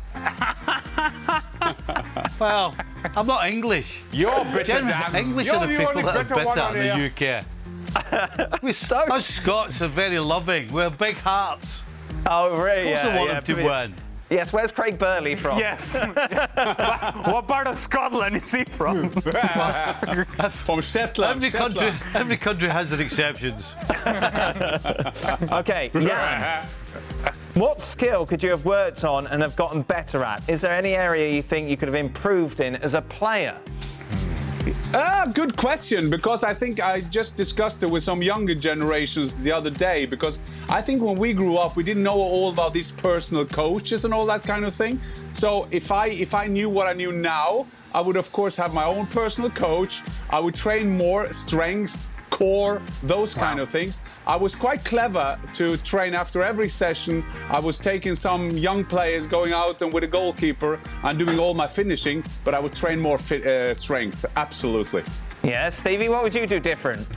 Well, I'm not English. You're bitter, Dan. English You're are the, the people that are bitter in the U K. we so Us Scots are very loving. We're big hearts. Oh, really? Of course yeah, I want yeah, them to win. Yes, where's Craig Burley from? Yes. yes. What part of Scotland is he from? From Shetland. Every Shetland. country, every country has their exceptions. Okay, Jan. What skill could you have worked on and have gotten better at? Is there any area you think you could have improved in as a player? Ah, good question, because I think I just discussed it with some younger generations the other day, because I think when we grew up, we didn't know all about these personal coaches and all that kind of thing. So if I if I knew what I knew now, I would, of course, have my own personal coach. I would train more strength, core, those kind wow. of things. I was quite clever to train after every session. I was taking some young players, going out and with a goalkeeper and doing all my finishing, but I would train more fit, uh, strength, absolutely. Yeah, Stevie, what would you do different?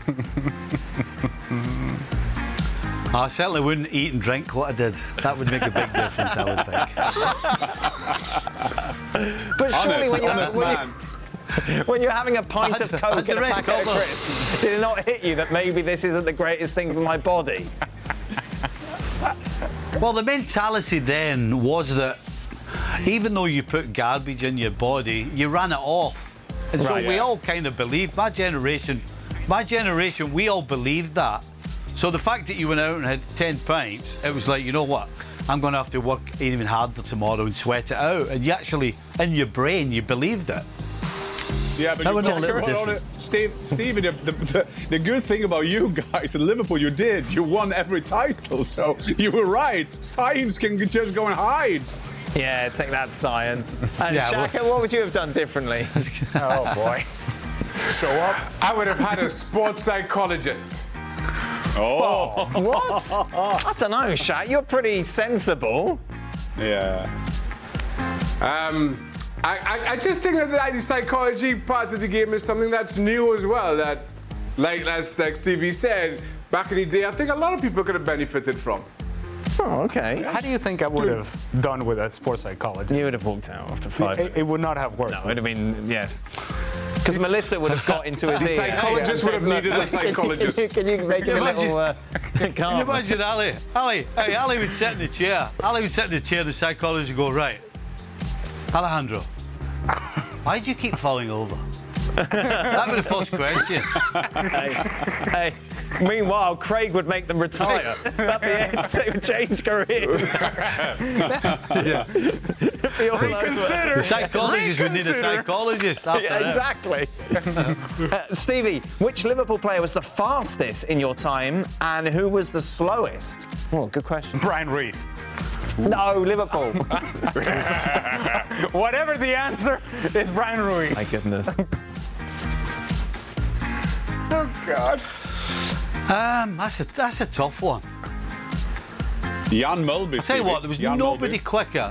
I certainly wouldn't eat and drink what I did. That would make a big difference, I would think. But surely honest, when, you're, honest when, man. you, when you're having a pint of Coke and a packet of crisps, did it not hit you that maybe this isn't the greatest thing for my body? Well, the mentality then was that even though you put garbage in your body, you ran it off. And so right, we yeah. all kind of believed, my generation, my generation, we all believed that. So the fact that you went out and had ten pints, it was like, you know what, I'm going to have to work even harder tomorrow and sweat it out. And you actually, in your brain, you believed it. Yeah, but that you was a little different. Steve, Stevie, the, the, the good thing about you guys in Liverpool, you did. You won every title, so you were right. Science can just go and hide. Yeah, take that, science. And yeah, Shaka, well, what would you have done differently? Oh, boy. Show up. I would have had a sports psychologist. Oh. oh. What? I don't know, Shaq. You're pretty sensible. Yeah. Um, I, I, I just think that the psychology part of the game is something that's new as well. That, like, as like Stevie said, back in the day, I think a lot of people could have benefited from. Oh, okay. How do you think I would have done with a sports psychologist? You would have walked out after five It, it would not have worked. No, it would have been, yes. Because Melissa would have got into his The ear. psychologist would have needed a psychologist. Can you, can you make him a little uh, Can you imagine Ali? Ali, hey, Ali would sit in the chair. Ali would sit in the chair, the psychologist would go, right, Alejandro, why do you keep falling over? That was the first question. hey, hey. Meanwhile, Craig would make them retire. That'd be it. They would change careers. Yeah. Reconsider. The psychologist would need a psychologist after Yeah, exactly. uh, Stevie, which Liverpool player was the fastest in your time and who was the slowest? Oh, good question. Brian Reese. No, Liverpool. Whatever the answer, it's Brian Ruiz. My goodness. Oh, God. Um, that's a that's a tough one. Jan Mulby. I tell you what, there was Jan nobody Mulby. quicker.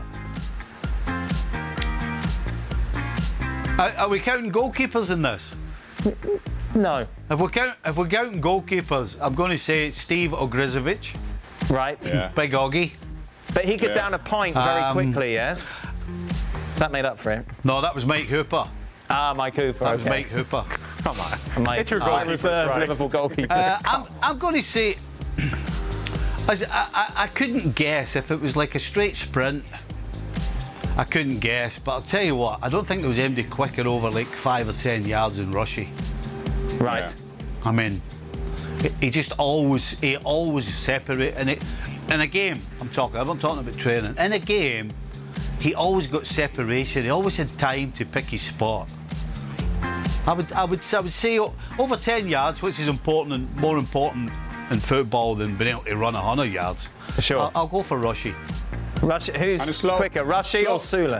Are, are we counting goalkeepers in this? No. If we're count, if we're counting goalkeepers, I'm going to say Steve Ogrizovic. Right. Yeah. Big Oggy. But he could Yeah. down a pint very Um, quickly, yes? Is that made up for it? No, that was Mike Hooper. Ah, Mike Hooper. That was okay. Mike Hooper. Come on. Mike, Get your I goalkeepers reserve right. Liverpool goalkeeper. Uh, I'm, I'm going to say, as I, I, I couldn't guess if it was like a straight sprint. I couldn't guess, but I'll tell you what, I don't think there was anybody quicker over like five or ten yards than Rushy. Right. Yeah. I mean, he- he just always, he always separate, and it, in a game, I'm talking, I'm not talking about training. In a game, he always got separation. He always had time to pick his spot. I would, I would, I would say o- over ten yards, which is important and more important in football than being able to run one hundred yards. Sure. I'll, I'll go for Rushy. Rush, And who's it's slow. quicker, Rushy or Sula?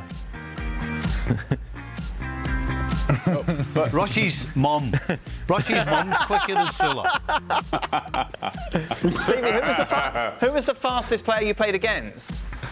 But Rushy's mum, Rushy's mum's quicker than Sula. Stevie, who was, the fa- who was the fastest player you played against?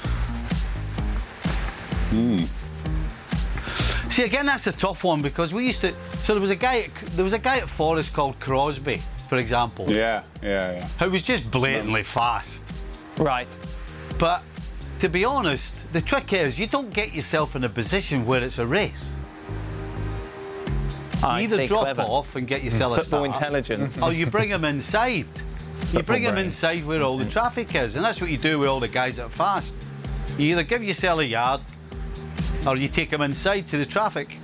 See, again, that's a tough one because we used to. So there was a guy. At, there was a guy at Forest called Crosby, for example, Yeah, yeah, yeah. who was just blatantly fast. Right. But to be honest, the trick is you don't get yourself in a position where it's a race. I You either see, drop clever. off and get yourself a Football start, intelligence. or you bring them inside. You bring them brain. inside where all the traffic is, and that's what you do with all the guys that are fast. You either give yourself a yard, or you take them inside to the traffic.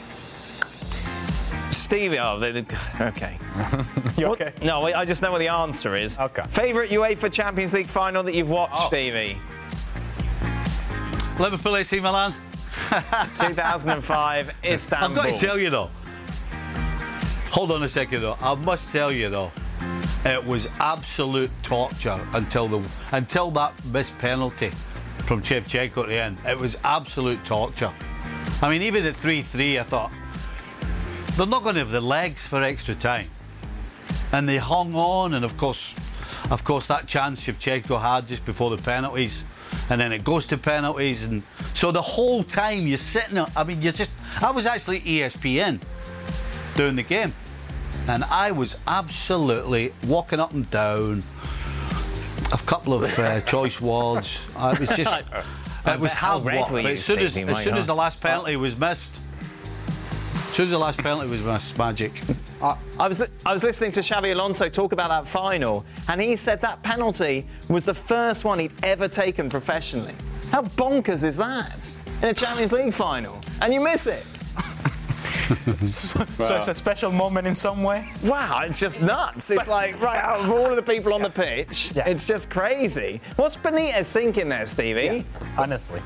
Stevie, oh, they, they, okay. You What- okay? No, wait, I just know what the answer is. Okay. Favourite UEFA Champions League final that you've watched, Oh. Stevie? Liverpool A C Milan. two thousand five, Istanbul. I've got to tell you though. Hold on a second though. I must tell you though, it was absolute torture until the until that missed penalty from Shevchenko at the end. It was absolute torture. I mean, even at three three, I thought they're not going to have the legs for extra time, and they hung on. And of course, of course, that chance Shevchenko had just before the penalties. And then it goes to penalties, and so the whole time you're sitting. I mean, you're just. I was actually E S P N doing the game, and I was absolutely walking up and down. A couple of uh, choice words. I was just. It was How hard red work. were But you, as soon as, Stevie? as My soon as God. the last penalty was missed, as soon as the last penalty was missed, magic. I, I was I was listening to Xavi Alonso talk about that final, and he said that penalty was the first one he'd ever taken professionally. How bonkers is that? In a Champions League final, and you miss it. So it's a special moment in some way? Wow, it's just nuts. It's like, right, out of all of the people on the pitch, Yeah. it's just crazy. What's Benitez thinking there, Stevie? Honestly.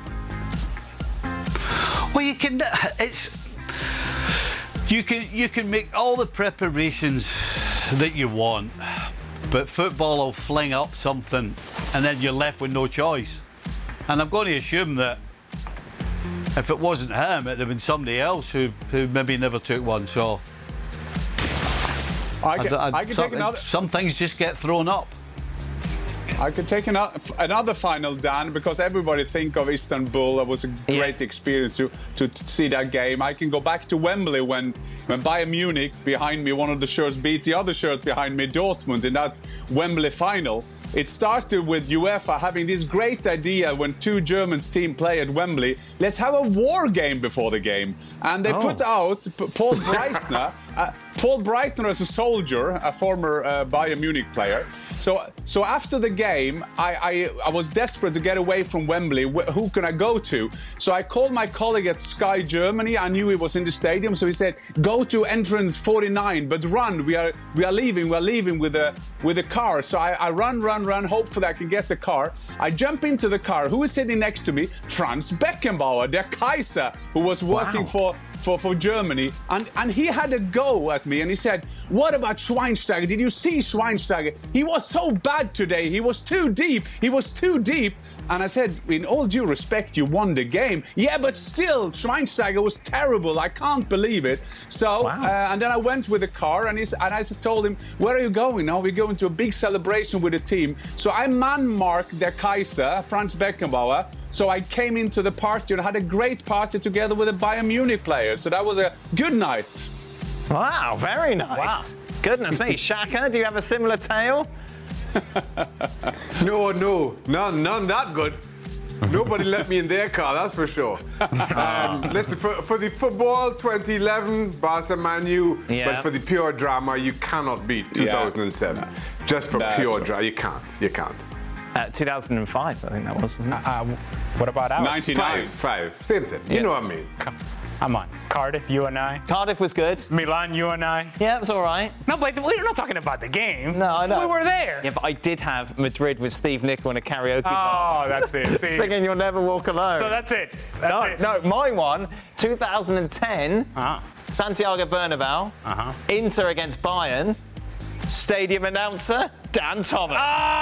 Well, you can. It's. You can you can make all the preparations that you want, but football will fling up something, and then you're left with no choice. And I'm going to assume that if it wasn't him, it'd have been somebody else who who maybe never took one. So I can, I- I- I can some, take another. some things just get thrown up. I could take another, another final, Dan, because everybody think of Istanbul. It was a great Yes. experience to, to, to see that game. I can go back to Wembley when, when Bayern Munich, behind me, one of the shirts beat the other shirt behind me, Dortmund, in that Wembley final. it started with UEFA having this great idea when two Germans team play at Wembley. Let's have a war game before the game, and they Oh. put out P- Paul Breitner. uh, Paul Breitner is a soldier, a former uh, Bayern Munich player. So, so after the game, I, I, I was desperate to get away from Wembley. Wh- who can I go to? So I called my colleague at Sky Germany. I knew he was in the stadium, so he said, "Go to entrance forty-nine, but run. We are we are leaving. We are leaving with a with a car." So I, I run, run, run. Hopefully I can get the car. I jump into the car. Who is sitting next to me? Franz Beckenbauer, der Kaiser, who was working Wow. for. For, for Germany, and, and he had a go at me, and he said, "What about Schweinsteiger? Did you see Schweinsteiger? He was so bad today. He was too deep. He was too deep." And I said, "In all due respect, you won the game." "Yeah, but still, Schweinsteiger was terrible. I can't believe it." So, Wow. uh, and then I went with the car, and, he's, and I told him, "Where are you going?" "Now we're going to a big celebration with the team." So I man-marked der Kaiser, Franz Beckenbauer. So I came into the party and had a great party together with the Bayern Munich players. So that was a good night. Wow, very nice. Goodness me. Shaka, do you have a similar tale? No, no, none, none that good. Nobody let me in their car, that's for sure. Um, listen, for, for the football, twenty eleven, Barca Man U, Yeah. but for the pure drama, you cannot beat two thousand seven. Just for That's pure right. drama, you can't, you can't. Uh, two thousand five, I think that was, wasn't it? Uh, what about ours? ninety-nine. Five, five, same thing. Yeah. You know what I mean. Come I'm on. Cardiff, you and I. Cardiff was good. Milan, you and I. Yeah, it was all right. No, but we're not talking about the game. No, I know. We were there. Yeah, but I did have Madrid with Steve Nicol in a karaoke bar. Oh, that's it. See? Singing You'll Never Walk Alone. So that's it. That's no, it. no, my one, two thousand ten, Uh-huh. Santiago Bernabeu, Uh-huh. Inter against Bayern, stadium announcer, Dan Thomas.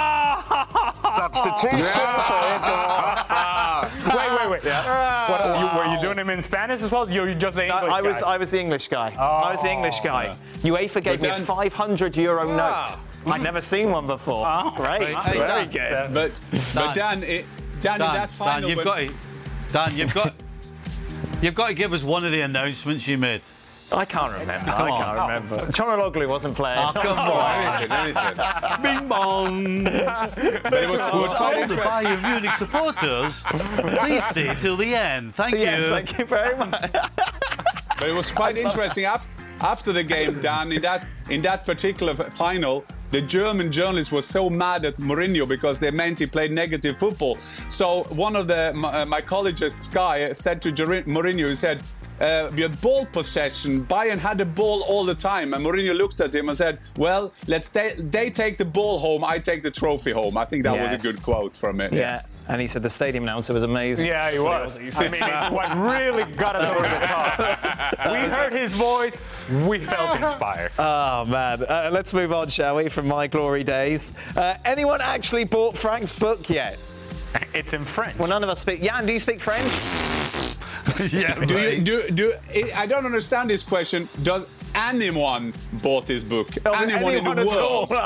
Ah! Substitution for Inter. Wait, wait, wait. Yeah. What, you, were you doing him in Spanish as well? You're just the No, English I was guy. I was the English guy. I was the English guy. UEFA gave me a Dan- five hundred euro Ah. note. I'd never seen one before. Oh. Great. Hey, Very Dan. good. But, but Dan, it, Dan, in Dan, that final... Dan, you've when- got to, Dan, you've got, you've got to give us one of the announcements you made. I can't remember. Come I on. can't remember. Chonologlu wasn't playing. Oh, come on. Anything, anything. Bing bong. But it was, it was quite All the interesting. Bayern Munich supporters, please stay till the end. Thank Yes, you. thank you very much. But it was quite interesting. After, after the game, Dan, in that in that particular f- final, the German journalists were so mad at Mourinho because they meant he played negative football. So one of the my, uh, my colleagues at Sky said to Jor- Mourinho, he said, uh, "We had ball possession. Bayern had the ball all the time." And Mourinho looked at him and said, "Well, let's ta- they take the ball home. I take the trophy home." I think that was Yes. a good quote from it. Yeah, and he said the stadium announcer was amazing. Yeah, he was. I mean, it's what really got us over the top. We heard his voice. We felt inspired. Oh, man. Uh, let's move on, shall we, from my glory days. Uh, anyone actually bought Frank's book yet? It's in French. Well, none of us speak. Jan, do you speak French? Yeah, Do you do do? I don't understand this question. Does anyone bought this book? anyone, in the at world? all? I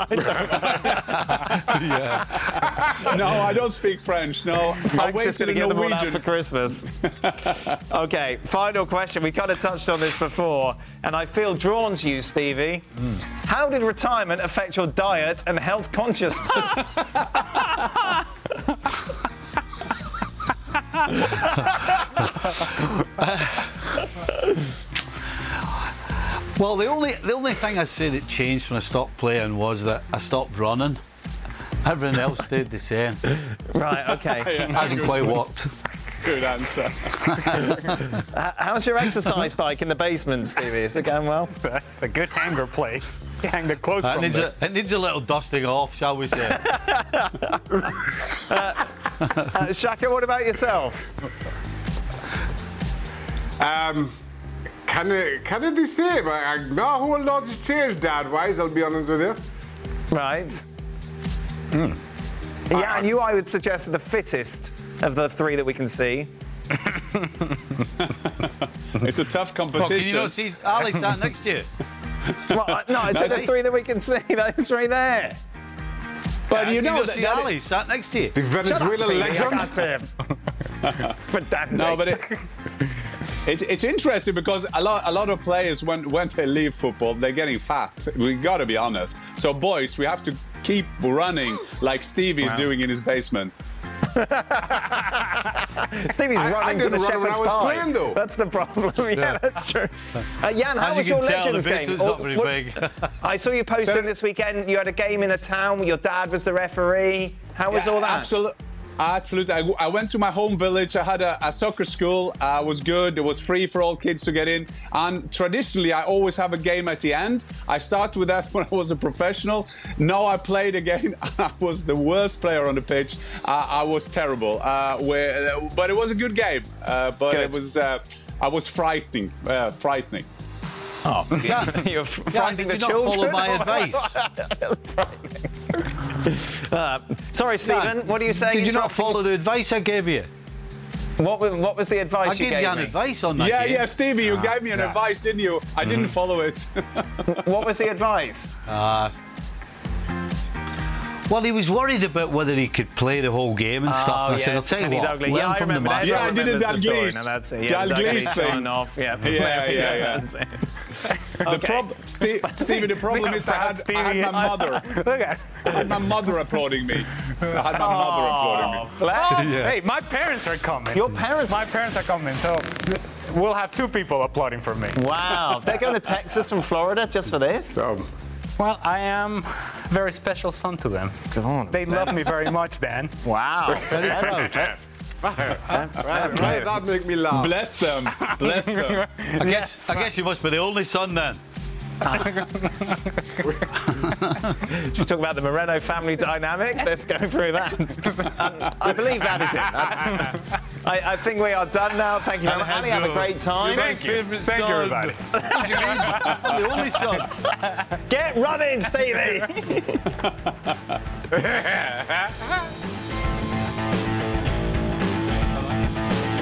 don't know. No, I don't speak French. No, I Frank's wait just till going to the get them all out Norwegian. for Christmas. Okay, final question. We kind of touched on this before, and I feel drawn to you, Stevie. How did retirement affect your diet and health consciousness? Well, the only the only thing I'd say that changed when I stopped playing was that I stopped running. Everything else stayed the same. Right, okay. Yeah, Hasn't good quite point. worked. Good answer. H- How's your exercise bike in the basement, Stevie? Is it going well? That's a good hanger place. You hang the clothes It from needs, there. a, it needs a little dusting off, shall we say? Uh, Shaka, what about yourself? Um, kind of, kind of the same. I, I, not a whole lot has changed, dad-wise. I'll be honest with you. Right. Yeah, and you, I would suggest, are the fittest of the three that we can see. It's a tough Well, can you competition. not see Ali sat next to you? Well, I- no, I said the three that we can see. Those three there. but you know don't that, see that Ali sat next to you. The Venezuela Stevie, I legend. can't see him. Pedantic. no, but it, it's it's interesting because a lot a lot of players when when they leave football they're getting fat. We got to be honest. So boys, we have to keep running like Stevie's Wow. doing in his basement. Stevie's I- I running to didn't the run when shepherd's I was pie. playing, though. That's the problem. Yeah, Yeah. that's true. Uh, Jan, how As was you your can tell, Legends the game? basement's not Oh, very what- big. I saw you posting So- this weekend. You had a game in a town. Your dad was the referee. How was Yeah, all that? Absolutely. Absolutely. I, I went to my home village. I had a, a soccer school. Uh, it was good. It was free for all kids to get in. And traditionally, I always have a game at the end. I started with that when I was a professional. Now I played again. I was the worst player on the pitch. Uh, I was terrible. Uh, where, but it was a good game. Uh, but Good. it was. Uh, I was frightening. Uh, frightening. Oh, yeah. You're Yeah, frightening did the you not children. follow my advice? uh, sorry, Stephen. What are you saying? Did you not Interrupting- follow the advice I gave you? What was, what was the advice I you gave gave you an me? advice on that Yeah, game. yeah, Stevie, you Ah, gave me an yeah. advice, didn't you? I didn't Mm-hmm. follow it. What was the advice? Uh, well, he was worried about whether he could play the whole game and stuff. Oh, And I said, I'll yes, tell you Kenny what, Dalglish. learn Yeah, I from the remember match. that. Yeah, I Everyone did a remembers the story. Dalglish. No, that's it. Yeah, the Dalglish Dalglish thing. on off. Yeah, Yeah, yeah, yeah. That's it. The Okay. prob- Ste- Stevie, the problem is I had, I had my mother. Look at I had my mother applauding me. I had my mother applauding me. Oh, Yeah. Hey, my parents are coming. Your parents? My parents are coming, so we'll have two people applauding for me. Wow. They're going to Texas from Florida just for this? Well, I am a very special son to them. God. They love me very much, Dan. Wow. Very proud. Right, right, that make me laugh. Bless them. Bless them. I guess, I guess you must be the only son then. Should we talk about the Moreno family dynamics? Let's go through that. Um, I believe that is it. I, I think we are done now. Thank you very much. Ali, have a great time. Thank you. Thank you, everybody. What do you mean? I'm the only son. Get running, Stevie!